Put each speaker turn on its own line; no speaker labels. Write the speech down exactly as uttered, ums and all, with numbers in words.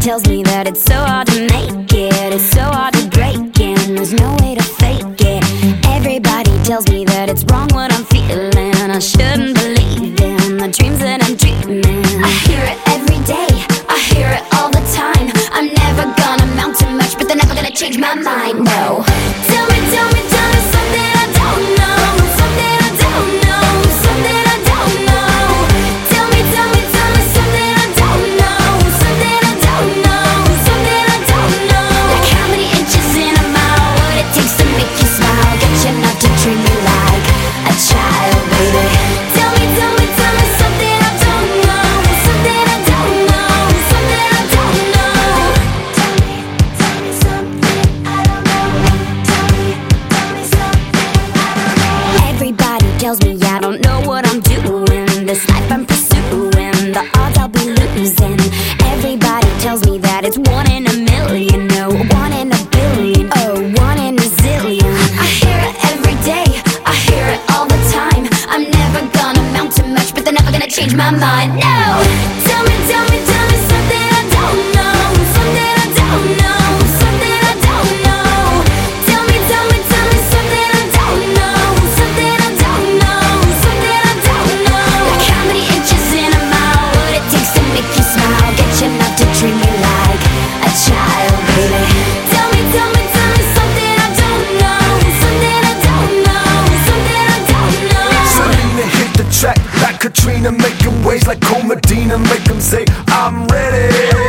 tells me that it's so hard to make it, it's so hard to break it, and there's no way to fake it. Everybody tells me that it's wrong what I'm feeling, I shouldn't believe in the dreams that I'm dreaming. I hear it every day, I hear it all the time. I'm never gonna amount to much, but they're never gonna change my mind, no. Tell me, tell me, tell me something I don't know, something I don't know, something I don't know. Tell me, tell me, tell me something I don't know, something I don't know, something I don't know. Like how many inches in a mile, what it takes to make you smile, get you enough to treat me like a child, baby. Tell me, tell me, tell me something I don't know, something I don't know, something I don't know. Tell me, tell me something I don't know. Tell me, tell me something I don't know. Everybody tells me I don't know what I'm doing, this life I'm pursuing, the odds I'll be losing. Everybody tells me that it's one in a million, no, one in a billion, oh, one in a zillion. I hear it every day, I hear it all the time. I'm never gonna amount to much, but they're never gonna change my mind, no. Tell me, tell me, tell me something I don't know, something I don't know, something I don't know. Tell me, tell me, tell me something I don't know, something I don't know, something I don't know. Like how many inches in a mile, what it takes to make you smile, get you enough to treat me like a child, baby. Tell me, tell me, tell me something I don't know, something I don't know, something I don't know.
Selena hit the track like Katrina, making waves like Cole Medina, make them say I'm ready.